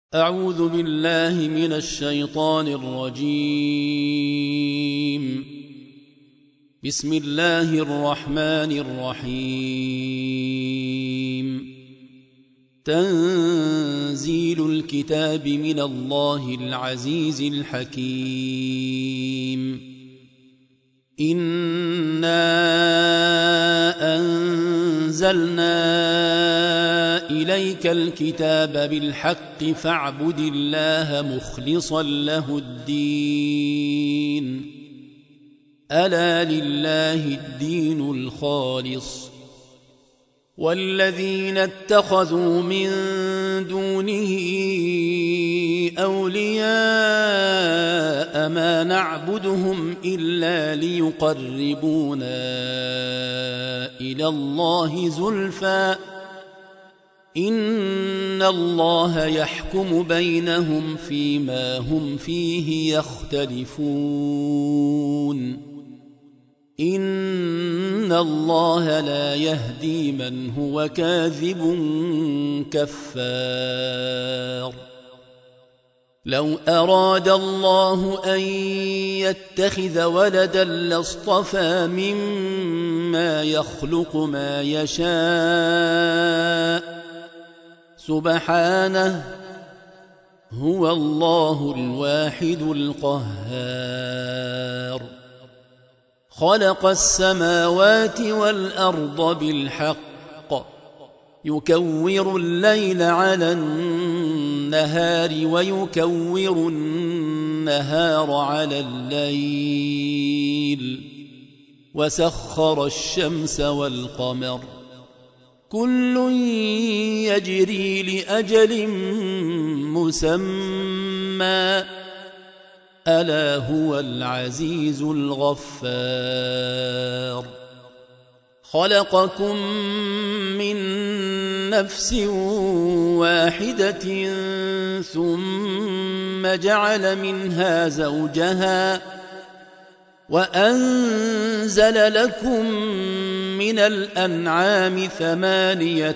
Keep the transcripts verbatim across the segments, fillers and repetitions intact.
أعوذ بالله من الشيطان الرجيم. بسم الله الرحمن الرحيم. تنزيل الكتاب من الله العزيز الحكيم. إنا أنزلنا إليك الكتاب بالحق فاعبد الله مخلصا له الدين. ألا لله الدين الخالص، والذين اتخذوا من دونه أولياء ما نعبدهم إلا ليقربونا إلى الله زلفى إن الله يحكم بينهم فيما هم فيه يختلفون. إن الله لا يهدي من هو كاذب كفار. لو أراد الله أن يتخذ ولدا لاصطفى مما يخلق ما يشاء سبحانه، هو الله الواحد القهار. خلق السماوات والأرض بالحق، يكور الليل على النهار ويكور النهار على الليل، وسخر الشمس والقمر، كل يجري لأجل مسمى، ألا هو العزيز الغفار. خلقكم من نفس واحدة ثم جعل منها زوجها وأنزل لكم من الأنعام ثمانية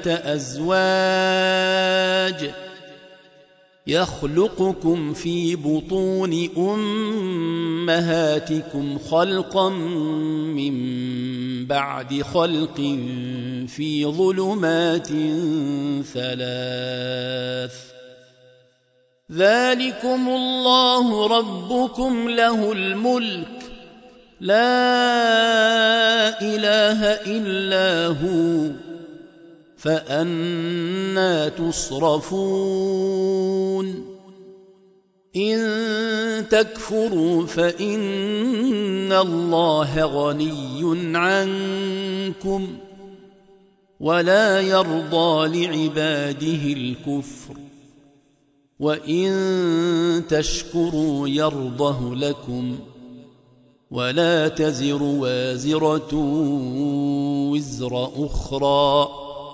أزواج يخلقكم في بطون أمهاتكم خلقا من بعد خلق في ظلمات ثلاث، ذلكم الله ربكم له الملك، لا إله إلا هو، فأنى تصرفون. إن تكفروا فإن الله غني عنكم ولا يرضى لعباده الكفر، وإن تشكروا يرضه لكم ولا تزر وازرة وزر أخرى،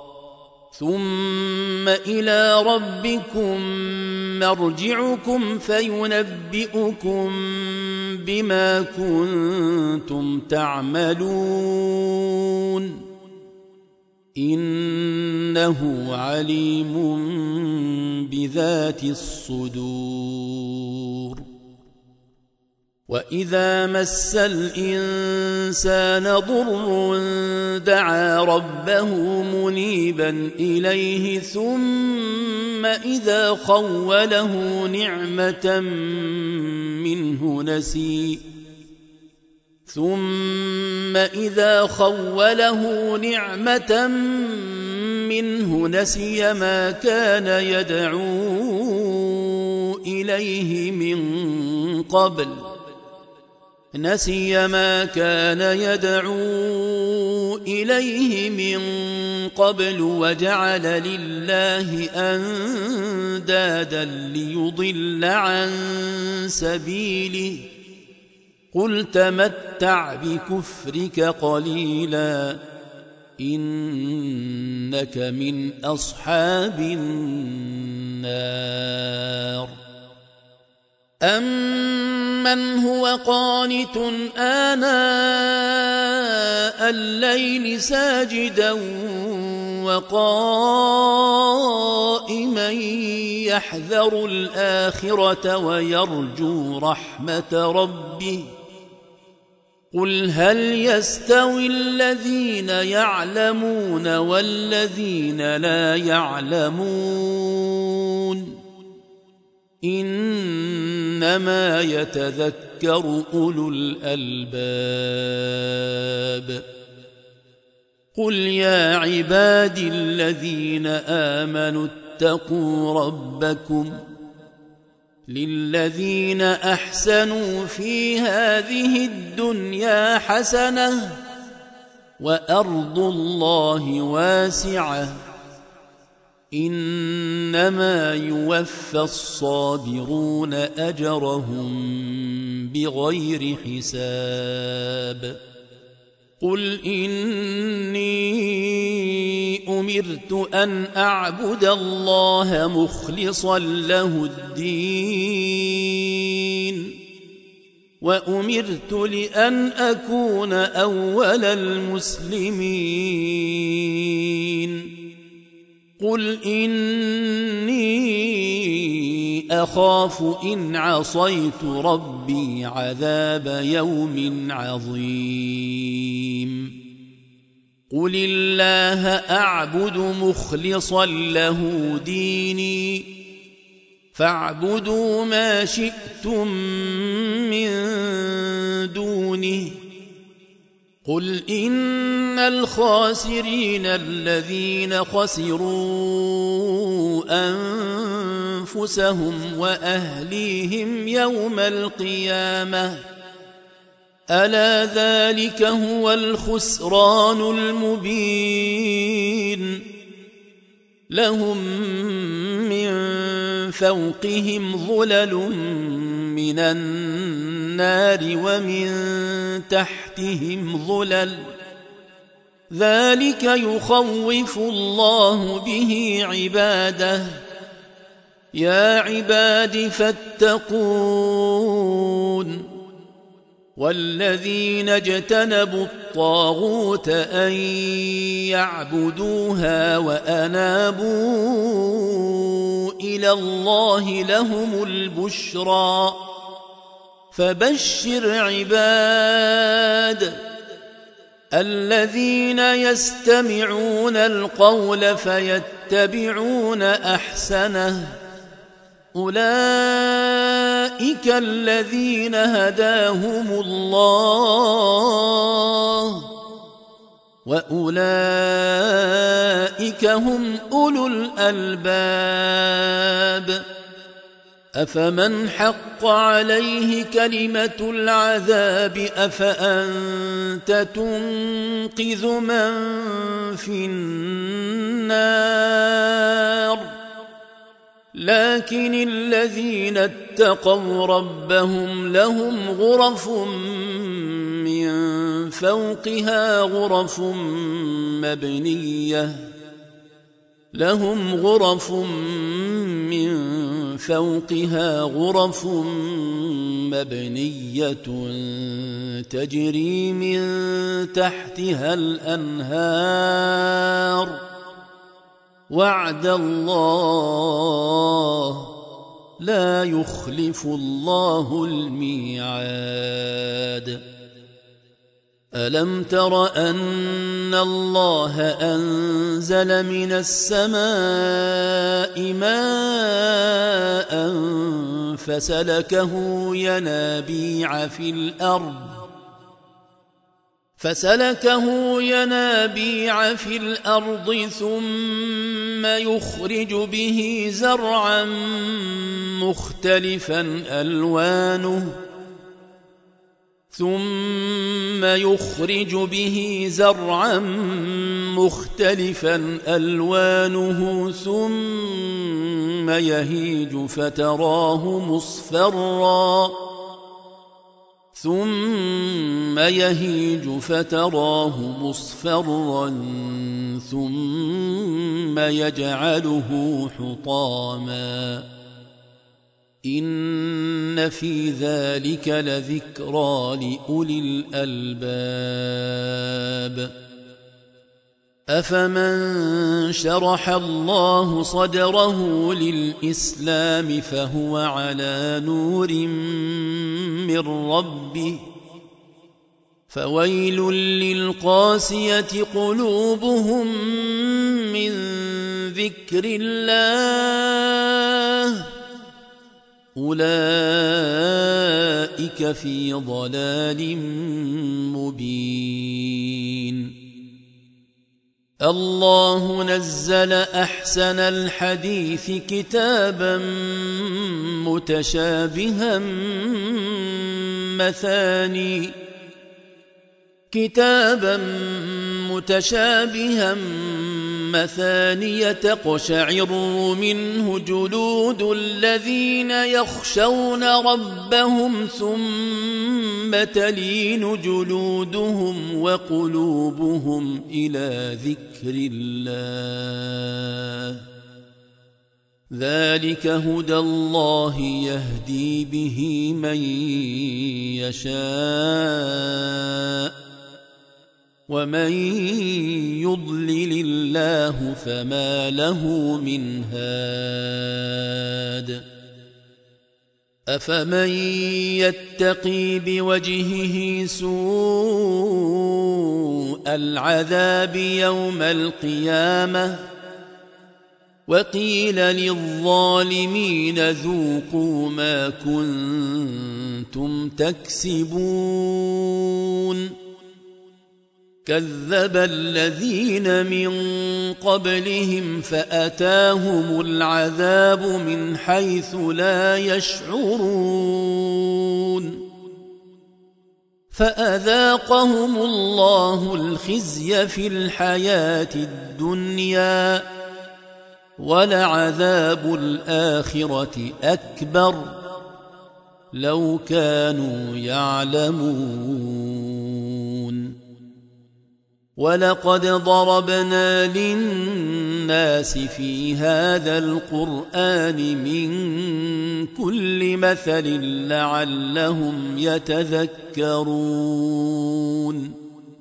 ثم إلى ربكم مرجعكم فينبئكم بما كنتم تعملون، إنه عليم بذات الصدور. وإذا مس الإنسان ضر دعا ربه منيبا إليه ثم إذا خوله نعمة منه نسي ثم إذا خوله نعمة منه نسي ما كان يدعو إليه من قبل نسي ما كان يدعو إليه من قبل وجعل لله أندادا ليضل عن سبيله، قل تمتع بكفرك قليلا إنك من أصحاب النار. أمن هو قانت آناء الليل ساجدا وقائما يحذر الآخرة ويرجو رحمة ربه قل هل يستوي الذين يعلمون والذين لا يعلمون إنما يتذكر أولو الألباب قل يا عبادي الذين آمنوا اتقوا ربكم للذين أحسنوا في هذه الدنيا حسنة وأرض الله واسعة إنما يوفى الصابرون أجرهم بغير حساب قل إني أمرت أن أعبد الله مخلصا له الدين وأمرت لأن أكون أول المسلمين قل إني أخاف إن عصيت ربي عذاب يوم عظيم قل الله أعبد مخلصا له ديني فاعبدوا ما شئتم من دونه قل إن الخاسرين الذين خسروا أنفسهم وأهليهم يوم القيامة ألا ذلك هو الخسران المبين لهم من فوقهم ظلل من النار ومن تحتهم ظلل ذلك يخوف الله به عباده يا عباد فاتقون والذين اجتنبوا الطاغوت أن يعبدوها وأنابوا إلى الله لهم البشرى فبشر عباد الذين يستمعون القول فيتبعون أحسنه أولئك الذين هداهم الله وأولئك هم أولو الألباب أفمن حق عليه كلمة العذاب أفأنت تنقذ من في النار لكن الذين اتقوا ربهم لهم غرف من فوقها غرف مبنية لهم غرف من فوقها غرف مبنية تجري من تحتها الأنهار وعد الله لا يخلف الله الميعاد ألم تر أن الله أنزل من السماء ماء فسلكه ينابيع في الأرض فسلكه ينابيع في الأرض ثم يخرج به زرعا مختلفا ألوانه ثم يخرج به زرعا مختلفا ألوانه ثم يهيج فتراه مصفرا ثم يهيج فتراه مصفرا ثم يجعله حطاما إن في ذلك لذكرى لأولي الألباب أفمن شرح الله صدره للإسلام فهو على نور من ربه فويل للقاسية قلوبهم من ذكر الله أولئك في ضلال مبين. الله نزل أحسن الحديث كتابا متشابها مثاني كتابا متشابها مثانية تقشعر منه جلود الذين يخشون ربهم ثم تلين جلودهم وقلوبهم إلى ذكر الله ذلك هدى الله يهدي به من يشاء ومن يضلل الله فما له من هاد. أفمن يتقي بوجهه سوء العذاب يوم القيامة وقيل للظالمين ذوقوا ما كنتم تكسبون كذب الذين من قبلهم فأتاهم العذاب من حيث لا يشعرون فأذاقهم الله الخزي في الحياة الدنيا ولعذاب الآخرة أكبر لو كانوا يعلمون. ولقد ضربنا للناس في هذا القرآن من كل مثل لعلهم يتذكرون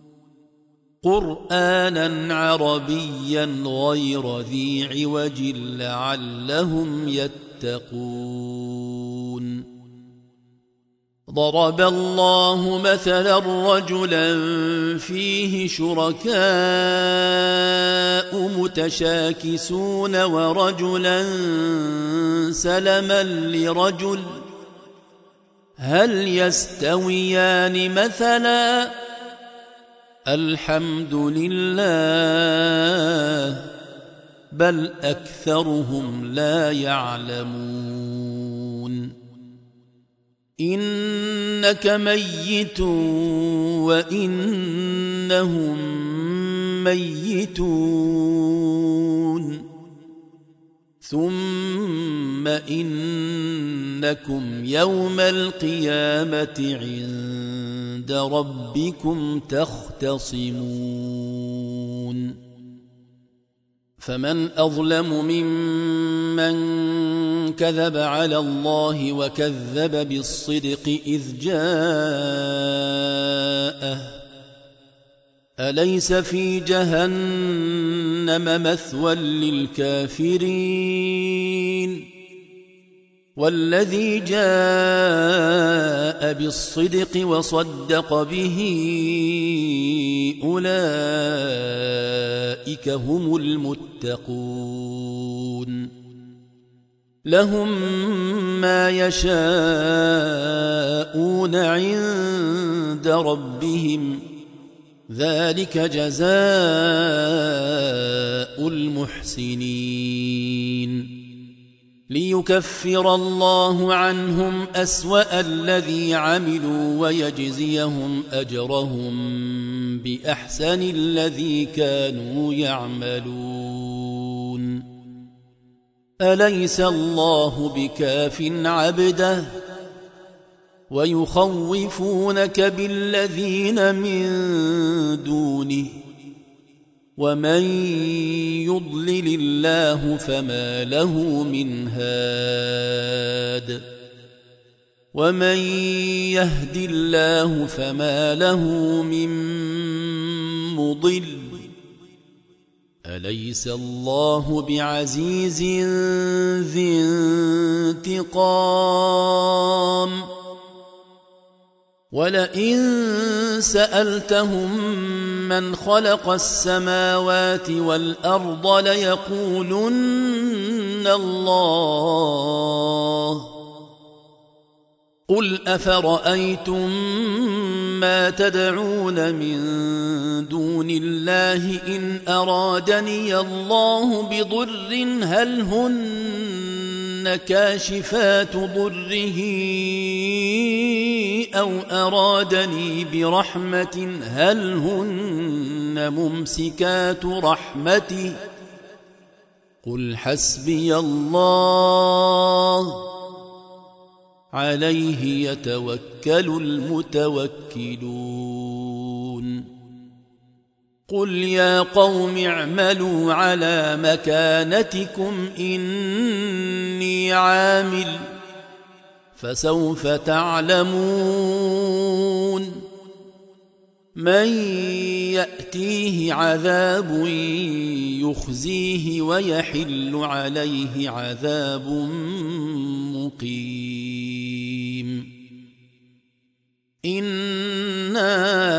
قرآنا عربيا غير ذي عوج لعلهم يتقون. ضرب الله مثلا رجلا فيه شركاء متشاكسون ورجلا سلما لرجل هل يستويان مثلا الحمد لله بل أكثرهم لا يعلمون. إنك ميت وإنهم ميتون ثم إنكم يوم القيامة عند ربكم تختصمون. فمن أظلم ممن كذب على الله وكذب بالصدق إذ جاءه أليس في جهنم مثوى للكافرين والذي جاء بالصدق وصدق به أولئك هم المتقون لهم ما يشاءون عند ربهم ذلك جزاء المحسنين ليكفر الله عنهم أسوأ الذي عملوا ويجزيهم أجرهم بأحسن الذي كانوا يعملون. أليس الله بكاف عبده ويخوفونك بالذين من دونه ومن يضلل الله فما له من هاد ومن يهد الله فما له من مضل أليس الله بعزيز ذي انتقام ولئن سألتهم من خلق السماوات والأرض ليقولن الله قل أفرأيتم ما تدعون من دون الله إن أرادني الله بضر هل هن كاشفات ضره أو أرادني برحمة هل هن ممسكات رحمته قل حسبي الله عليه يتوكل المتوكلون قل يا قوم اعملوا على مكانتكم إني عامل فسوف تعلمون من يأتيه عذاب يخزيه ويحل عليه عذاب مقيم إنا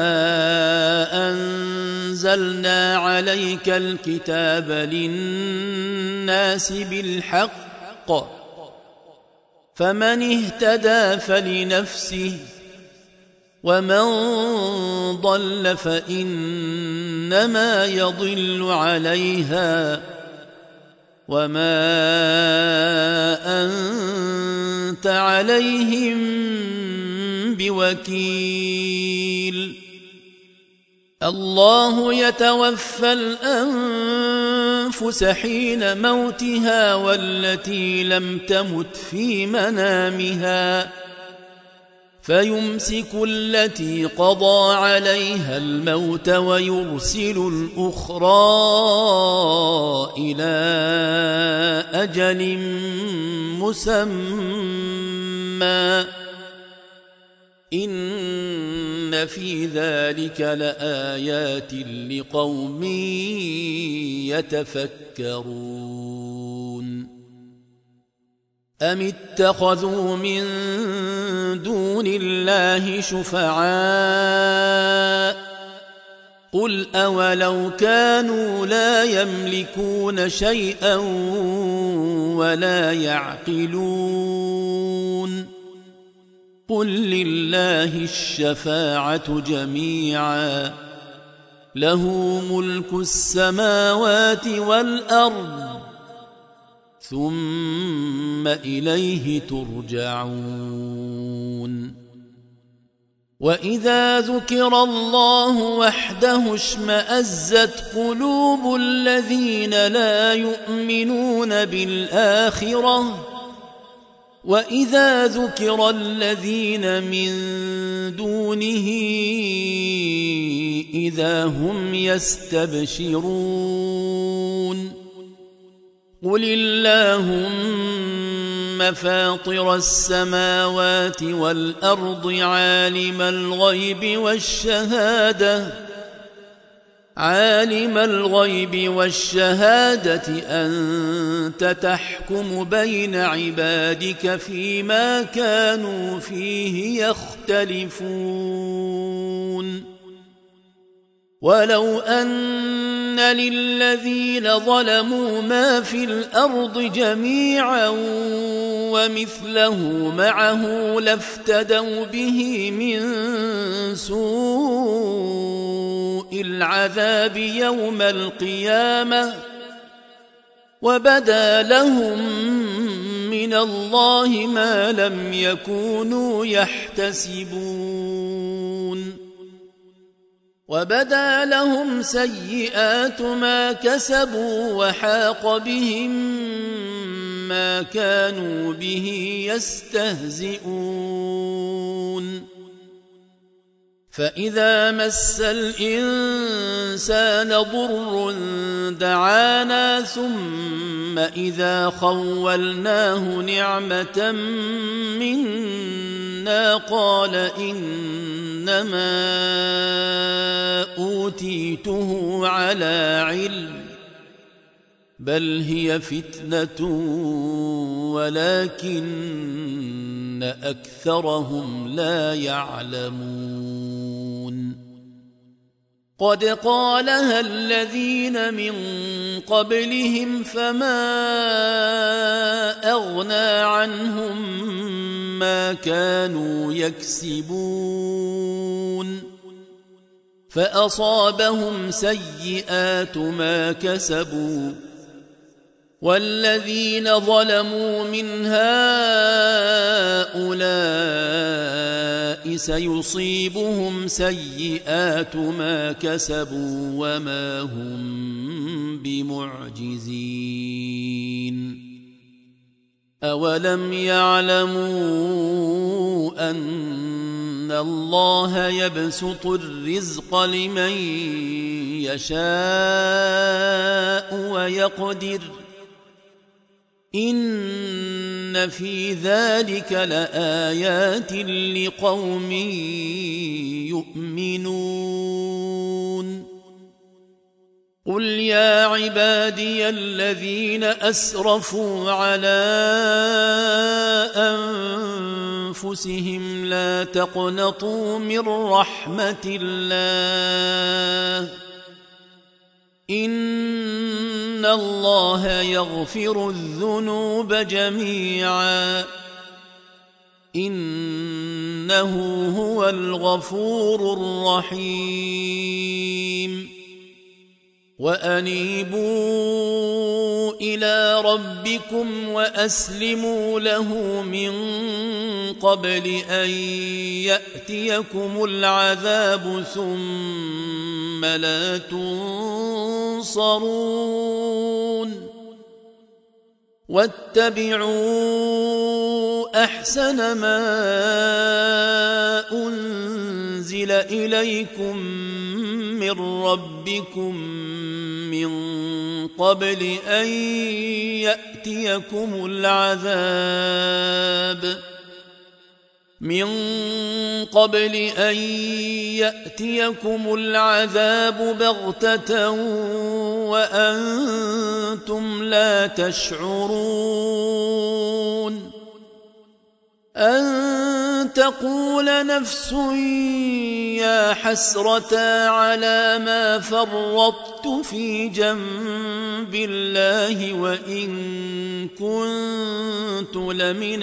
أنزلنا عليك الكتاب للناس بالحق فمن اهتدى فلنفسه ومن ضل فإنما يضل عليها وما أنت عليهم بوكيل الله يتوفى الأنفس حين موتها والتي لم تمت في منامها فيمسك التي قضى عليها الموت ويرسل الأخرى إلى أجل مسمى إن في ذلك لآيات لقوم يتفكرون أم اتخذوا من دون الله شفعاء قل أولو كانوا لا يملكون شيئا ولا يعقلون قل لله الشفاعة جميعا له ملك السماوات والأرض ثم إليه ترجعون وإذا ذكر الله وحده اشمأزت قلوب الذين لا يؤمنون بالآخرة وإذا ذكر الذين من دونه إذا هم يستبشرون قل اللهم فاطر السماوات والأرض عالم الغيب والشهادة عالم الغيب والشهادة أنت تحكم بين عبادك فيما كانوا فيه يختلفون ولو أن للذين ظلموا ما في الأرض جميعا ومثله معه لافتدوا به من سوء العذاب يوم القيامة وبدا لهم من الله ما لم يكونوا يحتسبون وبدا لهم سيئات ما كسبوا وحاق بهم ما كانوا به يستهزئون فإذا مس الإنسان ضر دعانا ثم إذا خولناه نعمة منا قال إنما أوتيته على علم بل هي فتنة ولكن أكثرهم لا يعلمون قد قالها الذين من قبلهم فما أغنى عنهم ما كانوا يكسبون فأصابهم سيئات ما كسبوا والذين ظلموا من هؤلاء سيصيبهم سيئات ما كسبوا وما هم بمعجزين أولم يعلموا أن الله يبسط الرزق لمن يشاء ويقدر إن في ذلك لآيات لقوم يؤمنون قل يا عبادي الذين أسرفوا على أنفسهم لا تقنطوا من رحمة الله إن الله يغفر الذنوب جميعا إنه هو الغفور الرحيم وأنيبوا إلى ربكم وأسلموا له من قبل أن يأتيكم العذاب ثم لا تنصرون واتبعوا أحسن ما أنزل إليكم من ربكم من قبل أن يأتيكم العذاب من قبل أن يأتيكم العذاب بغتة وأنتم لا تشعرون أن تقول نفس يا حسرة على ما فرطت في جنب الله وإن كنت لمن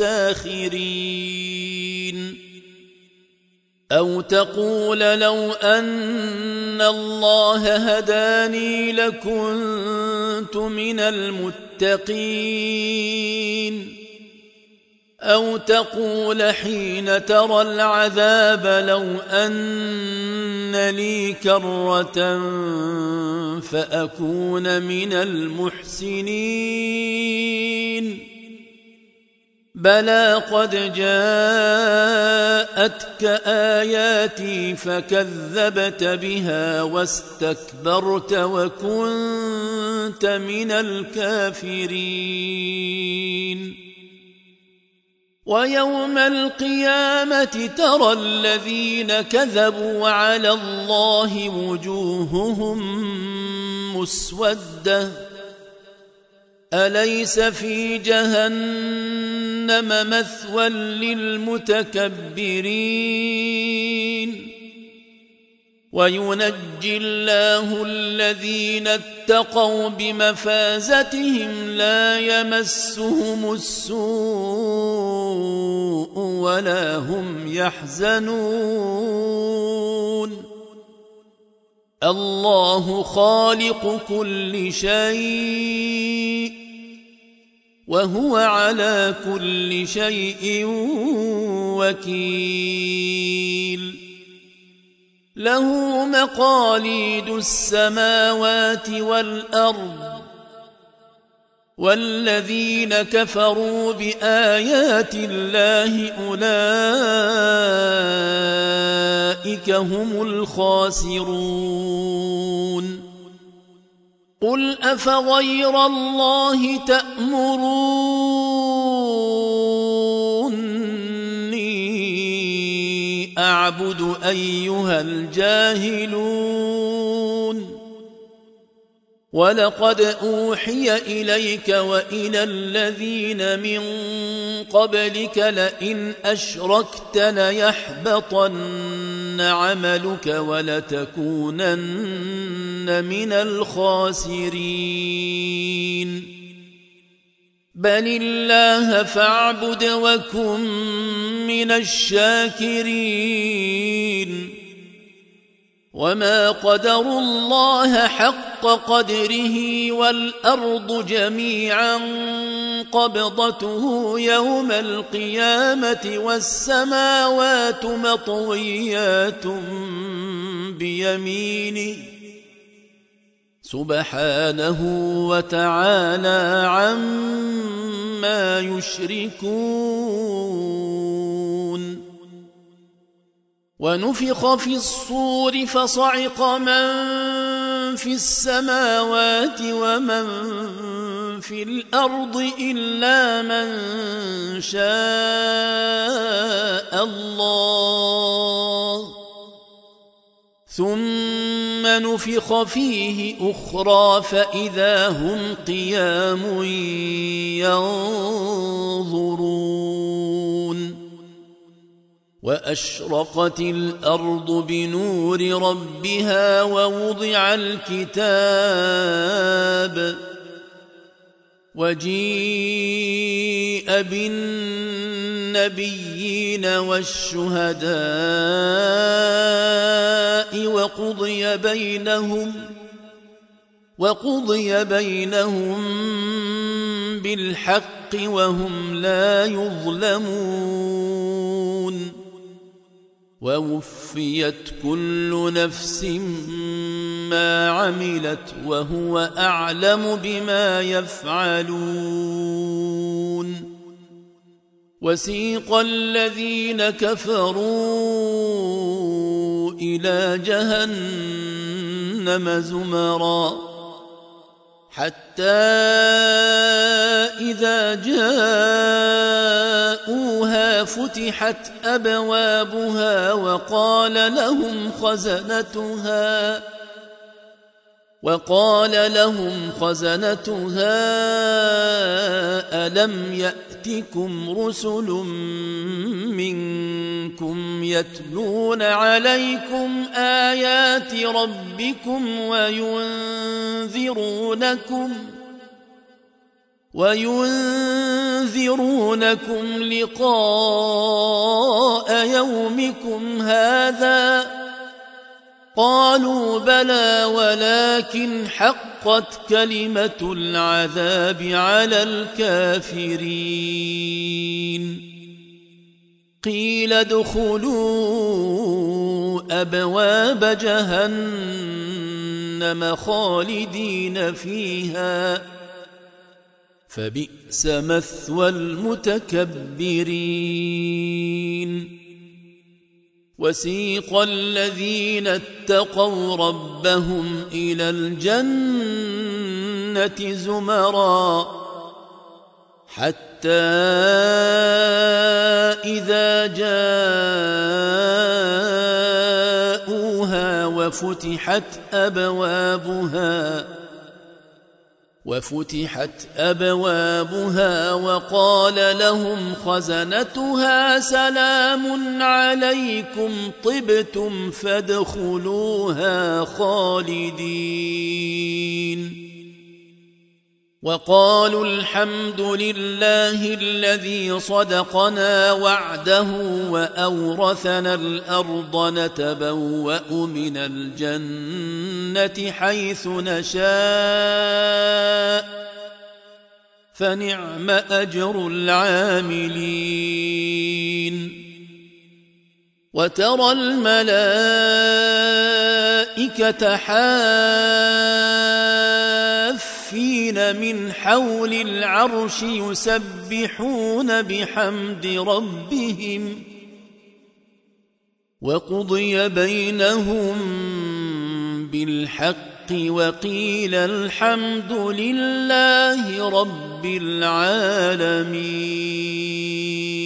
الساخرين أو تقول لو أن الله هداني لكنت من المتقين أو تقول حين ترى العذاب لو أن لي كرة فأكون من المحسنين بلى قد جاءتك آياتي فكذبت بها واستكبرت وكنت من الكافرين ويوم القيامة ترى الذين كذبوا على الله وجوههم مسودة أليس في جهنم مثوى للمتكبرين وينجي الله الذين اتقوا بمفازتهم لا يمسهم السوء ولا هم يحزنون الله خالق كل شيء وهو على كل شيء وكيل له مقاليد السماوات والأرض والذين كفروا بآيات الله أولئك هم الخاسرون قل أفغير الله تأمروني أعبد أيها الجاهلون ولقد أوحي إليك وإلى الذين من قبلك لئن أشركت ليحبطن عملك ولتكونن من الخاسرين بل الله فاعبد وكن من الشاكرين وما قدروا الله حق قدره والأرض جميعا قبضته يوم القيامة والسماوات مطويات بيمينه سبحانه وتعالى عما يشركون ونفخ في الصور فصعق من في السماوات ومن في الأرض إلا من شاء الله ثم نفخ فيه أخرى فإذا هم قيام ينظرون وأشرقت الأرض بنور ربها ووضع الكتاب وجيء بالنبيين والشهداء وقضي بينهم وقضي بينهم بالحق وهم لا يظلمون ووفيت كل نفس ما عملت وهو أعلم بما يفعلون وسيق الذين كفروا إلى جهنم زمرا حتى إذا جاءوها فتحت أبوابها وقال لهم خزنتها وقال لهم خزنتها ألم يأتكم رسل منكم يتلون عليكم آيات ربكم وينذرونكم وينذرونكم لقاء يومكم هذا قالوا بلى ولكن حقت كلمة العذاب على الكافرين قيل ادخلوا أبواب جهنم خالدين فيها فبئس مثوى المتكبرين وسيق الذين اتقوا ربهم إلى الجنة زمرا حتى إذا جاءوها وفتحت أبوابها وفتحت أبوابها وقال لهم خزنتها سلام عليكم طبتم فادخلوها خالدين وقالوا الحمد لله الذي صدقنا وعده وأورثنا الأرض نتبوأ من الجنة حيث نشاء فنعم أجر العاملين وترى الملائكة حافين من حول العرش يسبحون بحمد ربهم وقضي بينهم بالحق وقيل الحمد لله رب العالمين